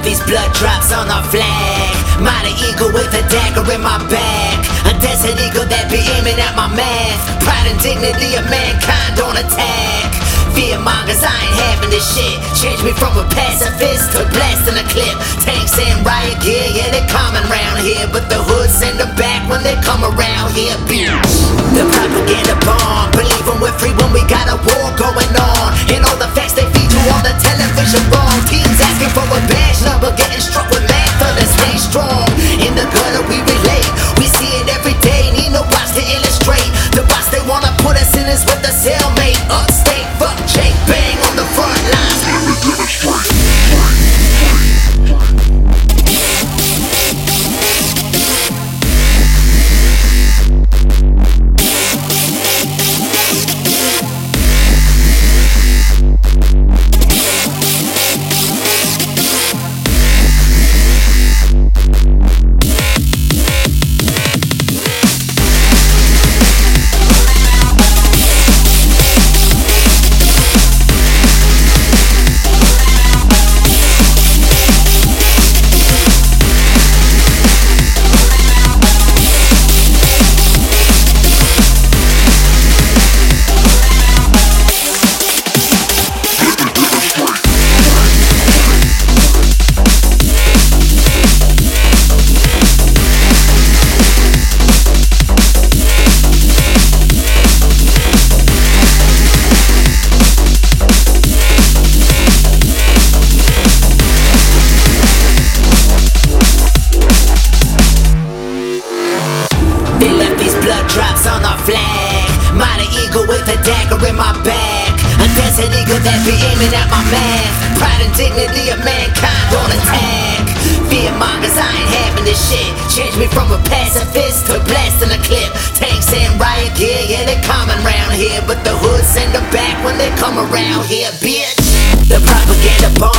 these blood drops on our flag. Mighty eagle with a dagger in my back. A desert eagle that be aiming at my math. Pride and dignity of mankind on attack. Fearmongers, I ain't having this shit. Change me from a pacifist to blasting a clip. Tanks and riot gear, yeah, they common round here. But the hood send them back when they come around here, bitch. The propaganda bomb, believe when we're free when we got a war going on. And all the facts they feed you on the television wrong. Teens asking for a badge number, getting struck with math for the stay strong. In the gutter we relate, we see it every day. Need no watch to illustrate. The box they wanna put us in is with the cellmate. Upstate, fuck Jake, bang on the front lines. Let me demonstrate. They left these blood drops on our flag. Mighty eagle with a dagger in my back. A desert eagle that be aiming at my math. Pride and dignity of mankind on attack. Fearmongers, I ain't having this shit. Change me from a pacifist to blasting a clip. Tanks and riot gear, yeah, they common round here. But the hood send them back when they come around here, bitch. The propaganda bomb,